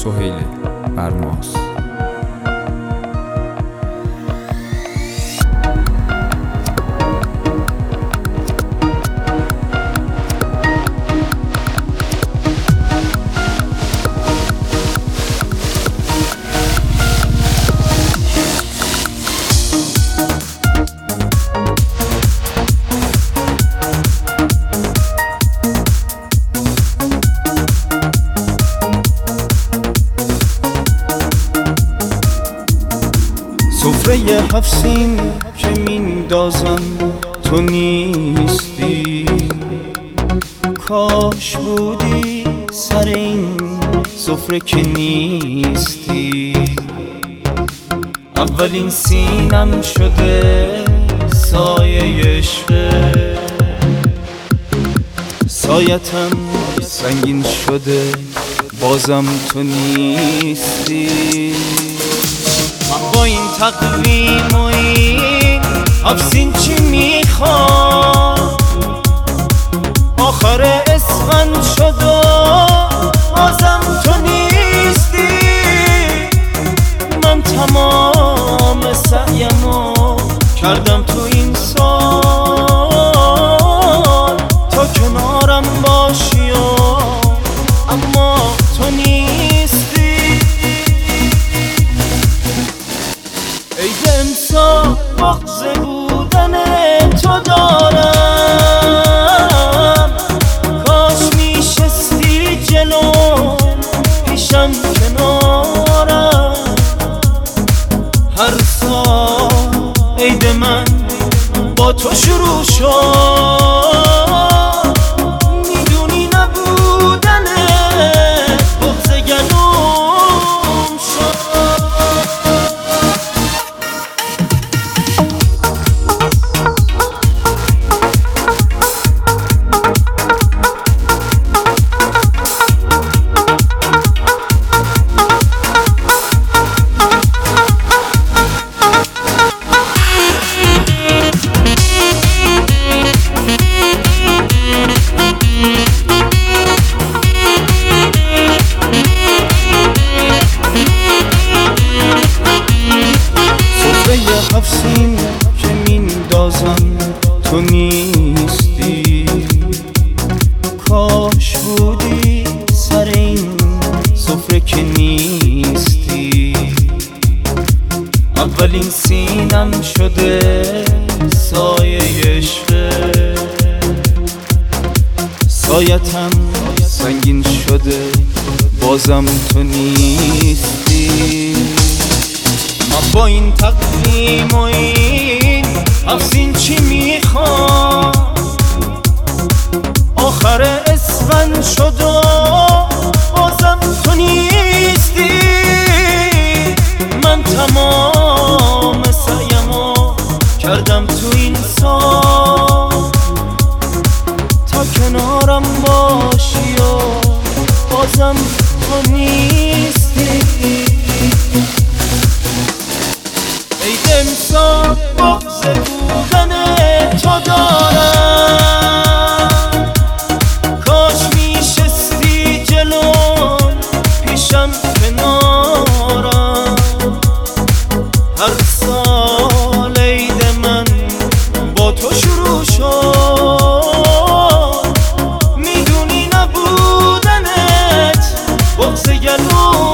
سهیل برماس. سفره 7 سین که میندازم تو نیستی، کاش بودی سر این سفره که نیستی. اولین سینم شده سایه عشقه، سایتم سنگین شده بازم تو نیستی. من با این تقویم و این افسین چی میخوام؟ آخر اسفند شد و بازم تو نیستی. من تمام سعیمو کردم تو این سال تا کنارم باشی و اما تو نیستی. ای امسال بغض بودن تو دارم، کاش میشستی جلوم پیشم کنارم. هر سال عید من با تو شروع شد، میدونی نبودن بغض گلوم شد. افسین که میندازم تو نیستی، کاش بودی سر این سفره که نیستی. اولین سینم شده سایه عشقه، سایتم سنگین شده بازم تو نیستی. من با این تقویم و این افسین چی میخوام؟ آخر اسفند شد و بازم تو نیستی. من تمام سعیمو کردم تو این سال تا کنارم باشی و بازم تو نیستی. ای امسال بغض بودن تو دارم، کاش میشستی جلوم پیشم کنارم. هر سال عید من با تو شروع شد، میدونی نبودنت بغض گلوم